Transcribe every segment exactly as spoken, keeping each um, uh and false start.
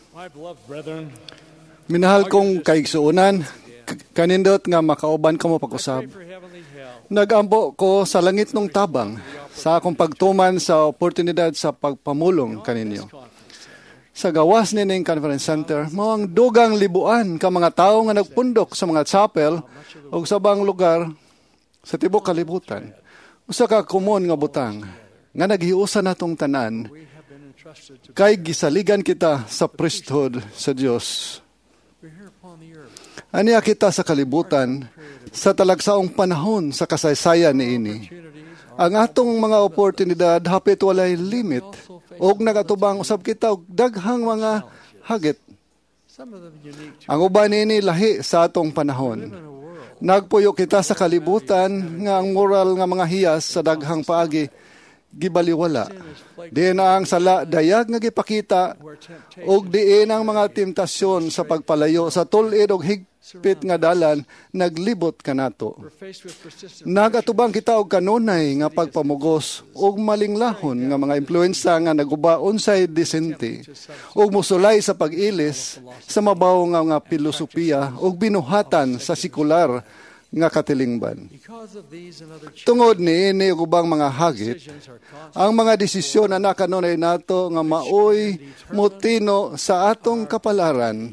Minahal kong kaigsuunan, kanindot nga makauban ka mo pag-usab. Nag-ambo ko sa langit ng tabang sa akong pagtuman sa oportunidad sa pagpamulong kaninyo. Sa gawas nining conference center, mao ang dugang libuan ka mga tao nga nagpundok sa mga chapel o sa bang lugar sa tibok kalibutan. Usa ka kumon nga butang nga naghiusa natong tanan kay gisaligan kita sa priesthood sa Dios. Aniya kita sa kalibutan sa talagsaong panahon sa kasaysayan niini. Ang atong mga oportunidad hapit walay limit og nagatubang usab kita og daghang mga hagit. Ang uban niini lahi sa atong panahon. Nagpuyo kita sa kalibutan nga ang moral nga mga hiyas sa daghang paagi gibaliwala. Diin ang sala dayag nga gipakita og diin ang mga temptasyon sa pagpalayo sa tul-id og higpit nga dalan naglibot kanato. Nagatubang kita og kanunay nga pagpamugos og malinglahon nga mga impluwensa nga naguba unsay disente og musulay sa pag-ilis sa mabaw nga nga pilosopiya og binuhatan sa sekular nga katilingban. Tungod niini ug ubang mga hagit, ang mga desisyon na nakanunay nato nga maoy mutino sa atong kapalaran.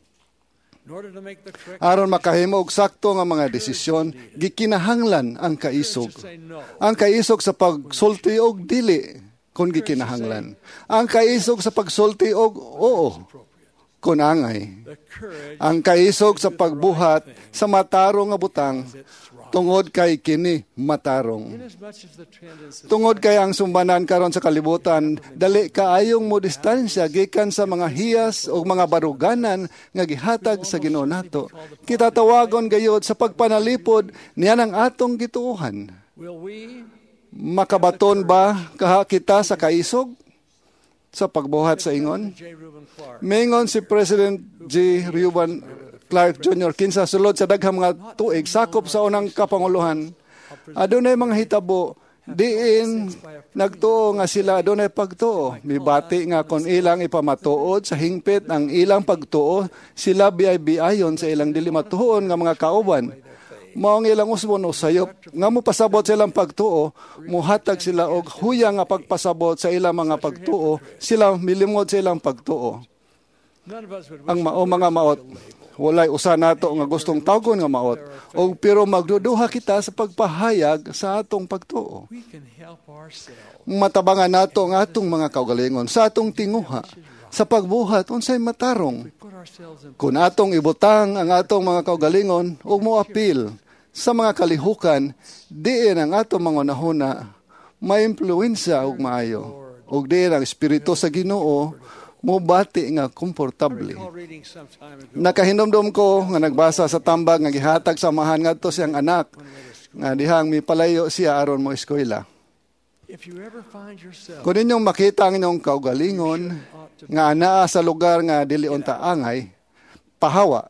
Aron makahimo og sakto nga mga desisyon, gikinahanglan ang kaisog. Ang kaisog sa pagsulti og dili kung gikinahanglan. Ang kaisog sa pagsulti og oo kun angay. Ang kaisog sa pagbuhat sa matarong nga butang tungod kay kini matarong. Tungod kay ang sumbanan karon sa kalibutan, dali kaayong mo distansya gikan sa mga hiyas o mga baruganan nga gihatag sa Ginoo nato. Kita tawagon gayud sa pagpanalipod niya ng atong gituohan. Makabaton ba kaha kita sa kaisog sa pagbuhat sa ingon? Mingon si President J. Reuben Clark Junior kinsa sulod sa daghang mga tuig sakop sa unang kapanguluhan. Adunay mga hitabo diin nagtuo nga sila adunay pagtuo. Mibati nga kon ilang ipamatuod sa hingpit ang ilang pagtuo, sila biay-biayon sa ilang dili matuon nga mga kauban. Maong ilang usbon o sayop, nga mo pasabot sa ilang pagtuo, muhatag sila og huyang nga pagpasabot sa ilang mga pagtuo, sila milimod sa ilang pagtuo. Ang mao mga maot, walay usa nato nga gustong tawgon nga maot, o pero magduduha kita sa pagpahayag sa atong pagtuo. Matabangan nato ang atong mga kaugalingon sa atong tinguha, sa pagbuhat unsay matarong. Kung atong ibutang ang atong mga kaugalingon ug moapil sa mga kalihukan, diin ang atong mga nahuna maimpluwensya og maayo. Ug diin ang espiritu sa Ginoo mobati nga komportable. Nakahinumdum ko nga nagbasa sa tambag nga gihatag sa amahan ngadto siyang anak nga dihang mipalayo siya aron mo eskwela. Kung inyong makita ang inyong kaugalingon nga anaa sa lugar nga dili unta angay, pahawa.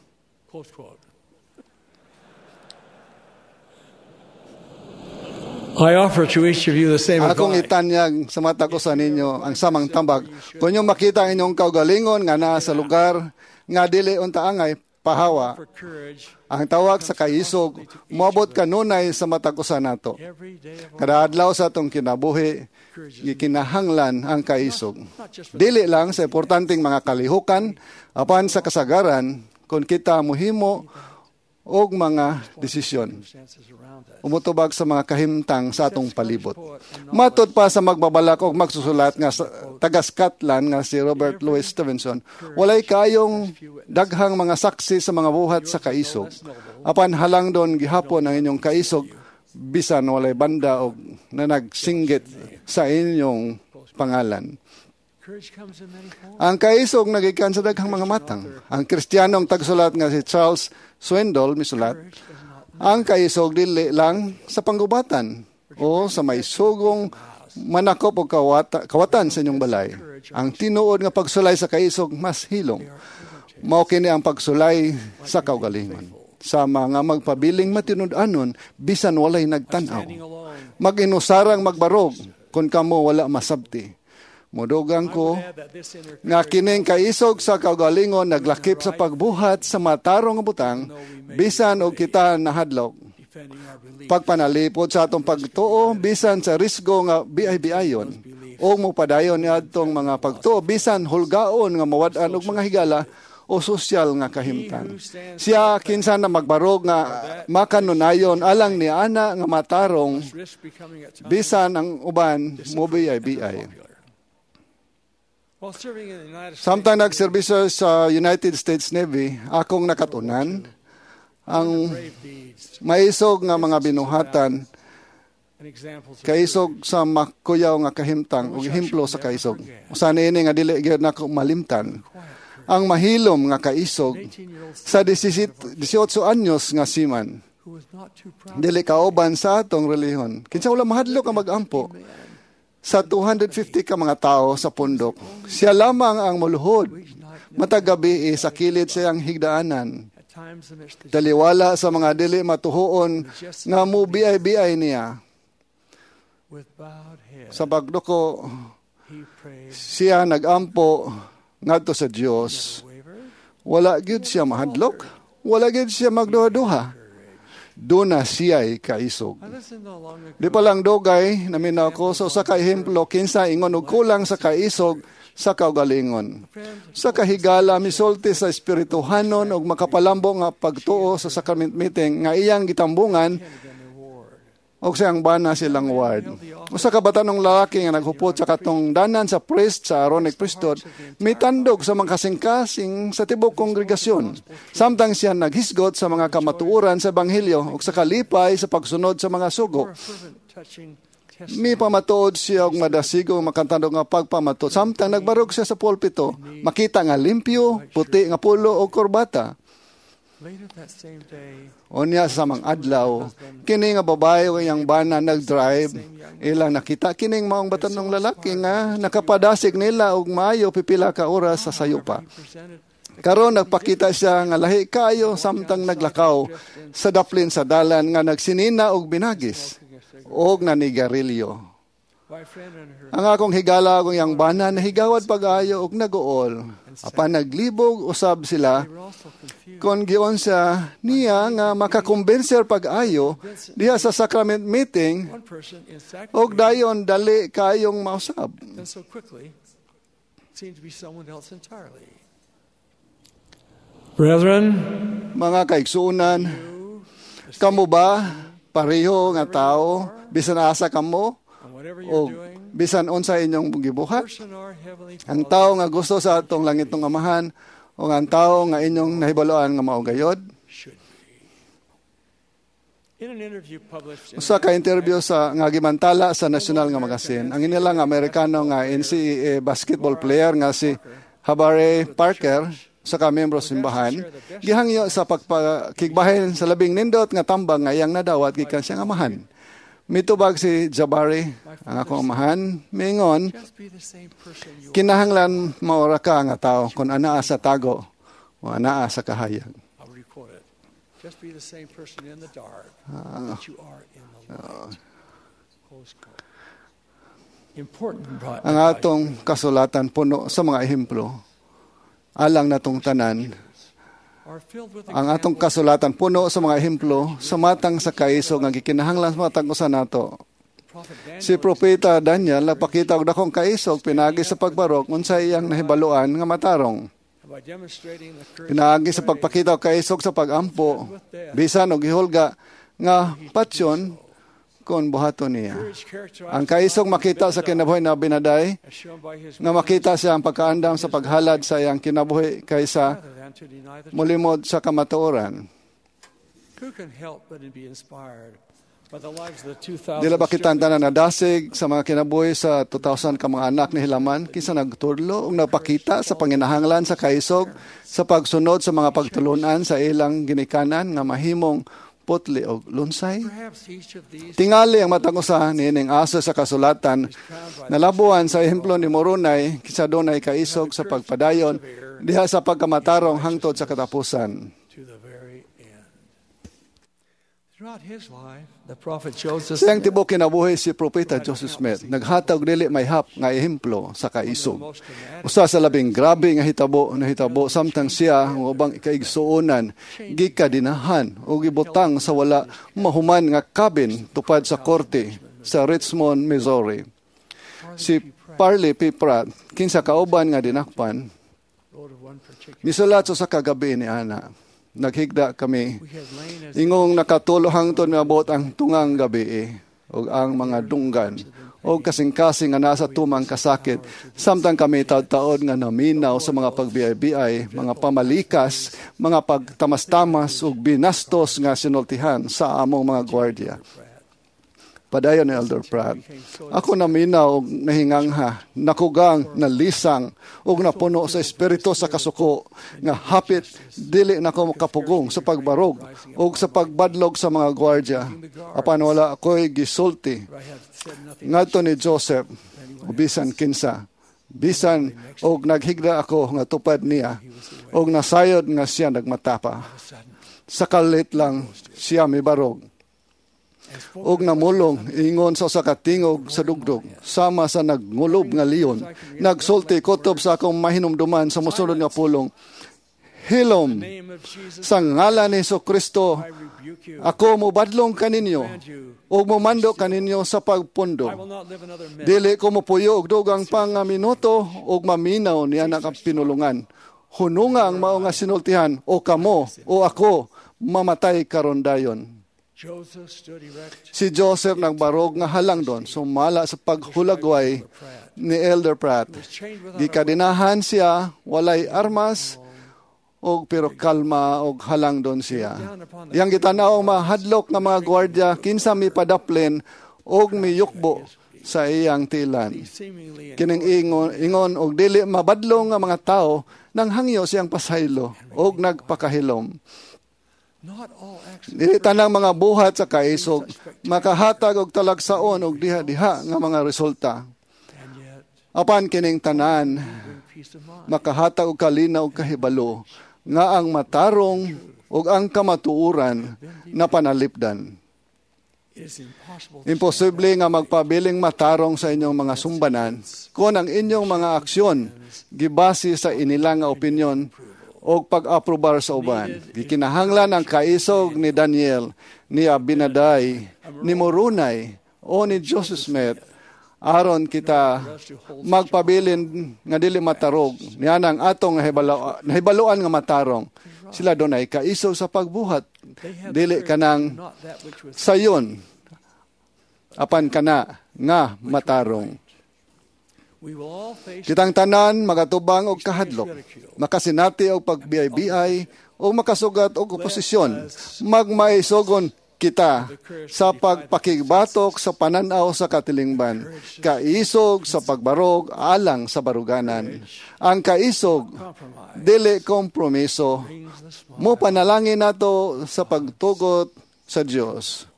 I offer to each of you the same advice. Akong itanyag sa mata ko sa ninyo ang samang tambag. Kung inyong makita ang inyong kaugalingon nga naa sa lugar nga dili unta angay, pahawa. Ang tawag sa kaisog, moabot kanunay sa mata ko sa nato. Kada adlaw sa atong kinabuhi, gikinahanglan ang kaisog. Dili lang sa importanteng mga kalihukan, apan sa kasagaran, kung kita muhimo og mga desisyon. Umutubag sa mga kahimtang sa atong palibot. Matod pa sa magbabalak o magsusulat nga taga-Scotland nga si Robert Louis Stevenson, walay kayong daghang mga saksi sa mga buhat sa kaisog. Apan halang doon gihapon ang inyong kaisog, bisan walay banda o na nagsinggit sa inyong pangalan. Ang kaisog nagikan sa daghang mga matang. Ang Kristiyanong tagsulat nga si Charles Swindoll misulat, ang kaisog dili lang sa panggubatan o sa may sugong manakop o kawata, kawatan sa inyong balay. Ang tinuod nga pagsulay sa kaisog mas hilong. Mao kini ang pagsulay sa kaugalingon. Sa mga magpabiling matinud-anon bisan walay nagtan-aw. Mag-inusarang magbarog kun kamo wala masabti. Modugang ko nga kining kaisog sa kaugalingon naglakip sa pagbuhat sa matarong nga butang bisan og kita nahadlok. Pagpanalipod sa atong pagtuo bisan sa risgo nga biay-biayon o mopadayon niadtong mga pagtuo bisan hulgaon nga mawad-an og mga higala o sosyal nga kahimtang. Siya kinsa na magbarog nga makanunayon alang ni ana nga matarong bisan ang uban mo biay-biay. Samtang nagserbisyo sa United States Navy, akong nakatunan ang maisog nga mga binuhatan kaisog sa makuyaw nga kahimtang ug himplo sa kaisog. Usan ini nga dili gyud nako malimtan. Ang mahilom nga kaisog sa eighteen anyos nga siman. Dili kauban sa atong relihiyon. Kinsa wala mahadlok nga magampo sa two hundred fifty ka mga tao sa pundok. Siya lamang ang muluhod. Matag gabi sa kilid siyang higdaanan. Taliwala sa mga dili matuhoon nga mubiay-biay niya. Sa pagduko, siya nagampo ngadto sa Dios. Wala gyud siya mahadlok, wala gyud siya magduha-duha. Duna siya'y kaisog. Di pa lang dogay, naminaw ko sa so, kahemplo kinsa ingon og kulang sa kaisog sa kaugalingon. Sa kahigala misulti sa espirituhanon og makapalambo nga pagtuo sa sacrament meeting nga iyang gitambungan og siyang bana silang ward. Usa ka batanong lalaki nga naghupot sa katong danan sa priest sa Aaronic priesthood, may tandog sa mga kasing-kasing sa tibok kongregasyon. Samtang siya naghisgot sa mga kamatuoran sa Ebanghelyo ug sa kalipay sa pagsunod sa mga sugo. May pamatuod siya og madasigo makantandog nga pagpamatuod. Samtang nagbarog siya sa pulpito, makita nga limpyo, puti nga pulo o korbata. Unya sa mga adlaw, kini nga babae o iyang bana nag-drive, ilang nakita kining maong batanong lalaki nga nakapadasig nila og maayo pipila ka oras sa sayupa. Karon nagpakita siya nga lahi kayo samtang naglakaw sa daplin sa dalan nga nagsinina og binagis og nanigarilyo. Ang akong higala og iyang bana nahigawad pag-ayo og naguol. Apan naglibog usab sila kon giyon siya niya nga makakumbenser pag-ayo diha sa sacrament meeting og dayon dali kayong mausab. Brethren, mga kaigsuunan, kamo ba pareho nga tao bisan asa kamo o bisan unsa inyong gibuhat? Ang tao nga gusto sa atong langitong amahan o ang tao nga inyong nahibaloan nga mao gayod? Usa ka interview sa nga gimantala sa national nga magasin, ang inilang Amerikano nga N C A A basketball player nga si Jabari Parker sa ka membro simbahan, gihangyo sa pagpakigbahin sa labing nindot nga tambang nga iyang nadawat gikan siyang amahan. Mitubag si Jabari, ang akong amahan, mingon, kinahanglan maura ka nga tao kung anaa sa tago o anaa sa kahayag. Just be the same person in the dark Uh, that you are in the light. Close quote. Important. Ang atong kasulatan puno sa mga ehemplo, alang natong tanan, ang atong kasulatan puno sa mga ehemplo, sa matang sa kaisog nga gikinahanglan sa matang usa nato. Si Propeta Daniel nagpakita og dakong kaisog pinagi sa pagbarok unsay iyang nahibaluan nga matarong. Pinagi sa pagpakita og kaisog sa pagampo, bisan og gihulga nga patsyon kon buhaton niya. Ang kaisog makita sa kinabuhi na binaday, nga makita siya ang pagkaandam sa paghalad sa iyang kinabuhi kaysa mulimod sa kamatuoran. Dila ba kita tanan nadasig sa mga kinabuhi sa two thousand ka mga anak ni Hilaman, kinsa nagtudlo ug nagpakita sa panginahanglan sa kaisog sa pagsunod sa mga pagtulunan sa ilang ginikanan nga mahimong putli o lunsay. Tingali ang matang usa niining aso sa kasulatan nalabuan sa ehemplo ni Moroni kinsa dunay kaisog sa pagpadayon diha sa pagkamatarong hangtod sa katapusan. Throughout his life, the prophet Joseph Siyang tibok kinabuhi si Propeta Joseph Smith, naghatag dili may hap nga ehemplo sa kaisog. Usa sa labing grabe nga hitabo na hitabo samtang siya ang ubang ikaigsuonan gikadinahan o gibutang sa wala mahuman nga cabin tupad sa korte sa Richmond, Missouri. Si Parley P. Pratt, kinsa kauban nga dinakpan, misulat sa kagabi ni ana. Naghigda kami, ingong nakatulo hangtod nga abot ang tungang gabi o ang mga dunggan o kasing-kasing nga nasa tumang kasakit. Samtang kami taod-taod nga naminaw sa mga pagbiay-biay, mga pamalikas, mga pagtamas-tamas o binastos nga sinultihan sa among mga gwardiya. Padayon ni Elder Pratt, ako naminaw og nahingangha, nakugang, nalisang, og napuno sa espiritu sa kasuko, nga hapit, dili na ko makapugong sa pagbarog, o sa pagbadlog sa mga gwardya. Apan wala ako'y gisulti. Ngadto ni Joseph, bisan kinsa, bisan, og naghigda ako nga tupad niya, og nasayod nga siya nagmatapa. Sa kalit lang siya may barog. Og namulong ingon sa usa ka tingog sa dugdog sama sa nagngulob nga leon, nagsulti kutob sa akong mahinumduman sa mosunod nga pulong, hilom sa ngalan ni Jesucristo ako mobadlong kaninyo og momando kaninyo sa pagpundo. Dili ko mopuyo og dugang pang nga minuto og maminaw niya na pinulungan. Hununga ang mao nga sinultihan o kamo o ako mamatay karon dayon. Si Joseph nagbarog nga halang doon, sumala sa paghulagway ni Elder Pratt. Gikadinahan siya, walay armas, og pero kalma og halang doon siya. Yang gitanaw mahadlok nga mga gwardiya, kinsa mi padaplin og miyukbo sa iyang tilan. Kining ingon, ingon og dili mabadlong nga mga tao, nang hangyo siyang pasaylo og nagpakahilom. Dili tanang mga buhat sa kaisog makahatag og talagsaon og diha-diha nga mga resulta. Apan kining tanan makahatag og kalinaw og kahibalo nga ang matarong ug ang kamatuoran na panalipdan. Imposible nga magpabiling matarong sa inyong mga sumbanan kung ang inyong mga aksyon gibase sa inilang nga opinyon o pag-aprobar sa uban. Gikinahanglan ang kaisog ni Daniel, ni Abinaday, ni Morunay, o ni Joseph Smith, aron kita magpabilin nga dili matarog, niya ang atong nahibaluan nga matarong. Sila doon ay kaisog sa pagbuhat. Dili kanang sayon, apan kana nga matarong. Kitang tanan magatubang og kahadlok, makasinati og pagbiyay-biyay o makasugat og oposisyon. Magmaisogon kita sa pagpakigbatok sa pananaw sa katilingban, kaisog sa pagbarog alang sa baruganan. Ang kaisog dili kompromiso, mo panalangin nato sa pagtugot sa Dios.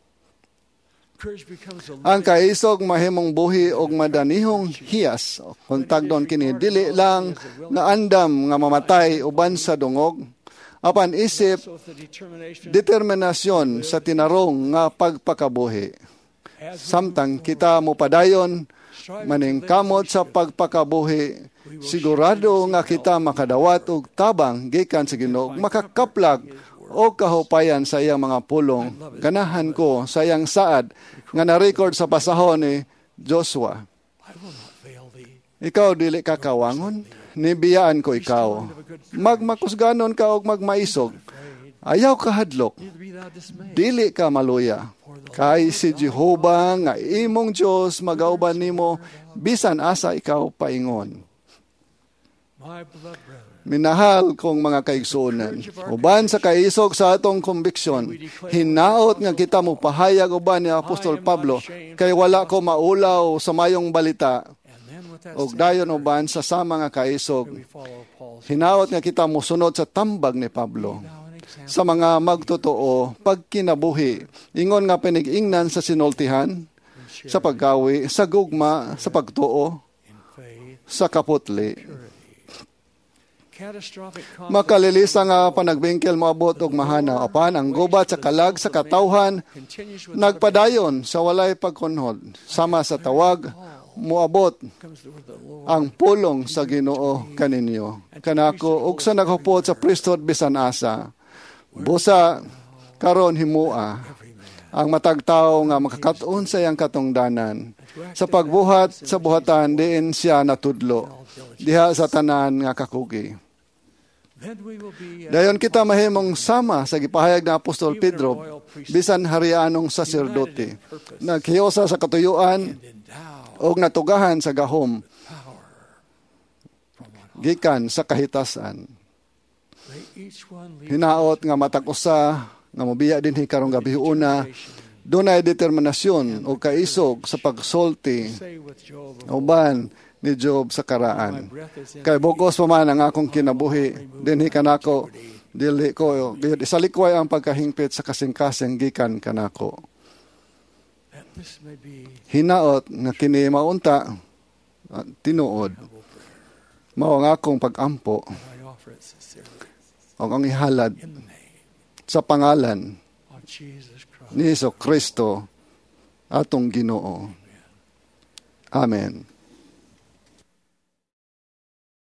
Ang kaisog mahimong buhi og madanihong hiyas. Kung tagdon kini dili lang nga andam nga mamatay uban sa dungog, apan isip determinasyon sa tinarong nga pagpakabuhi. Samtang kita mo padayon maningkamot sa pagpakabuhi, sigurado nga kita makadawat og tabang gikan sa Ginoo, makakaplag o kahupayan sa iyang mga pulong. Ganahan ko sa iyang saad nga na-record sa pasahon ni Joshua. Ikaw dili ka kawangon, nibiyaan ko ikaw. Magmakusganon ka og magmaisog. Ayaw ka hadlok, dili ka maluya. Kay si Jehovah nga imong Diyos magauban nimo bisan asa ikaw paingon. Minahal kong mga kaigsuonan, uban sa kaisog sa atong konbiksyon, hinaot nga kita mo pahayag uban ni Apostol Pablo, kay wala ko maulaw sa mayong balita, og dayon uban sa sama nga kaisog, hinaot nga kita mo sunod sa tambag ni Pablo. Sa mga magtotoo, pagkinabuhi, ingon nga pinig-ingnan sa sinultihan, sa paggawi, sa gugma, sa pagtuo, sa kaputli. Catastrophic Makalilisa nga panagbingkel moabot og mahana apan ang gubat sa kalag sa katawhan continues with nagpadayon sa walay pagkunhod sama sa tawag moabot comes the word of the Lord. ang pulong sa Ginoo kaninyo kanako ug sa naghupot sa priesthood bisan asa busa karon himua ang matag tawo nga makakaton sa iyang katungdanan sa pagbuhat sa buhatan diin siya natudlo diha sa tanan nga kakugi. Then we will be uh, Dayon kita mahimong sama sa gipahayag na Apostol Pedro bisan harianong saserdote naghiyosa sa katuyuan endowed og natugahan sa gahom power from on high. gikan sa kahitasan. May each one lead Hinaot nga matag usa nga mobiya dinhi karong gabi una dunay determinasyon o kaisog sa pagsulti say with Job, uban ni Job sa my karaan. breath is in Kay bugos pa man ang akong kinabuhi dinhi kanako dili ko gayud isalikway ang pagkahingpit sa kasing-kasing gikan kanako. that this may be Hinaot nga kini maunta ah, tinuod humble prayer. mao ang akong pag-ampo I offer it sincerely o ang ihalad in the name sa pangalan of Jesus Christ. ni Hesus Kristo atong Ginoo. Amen.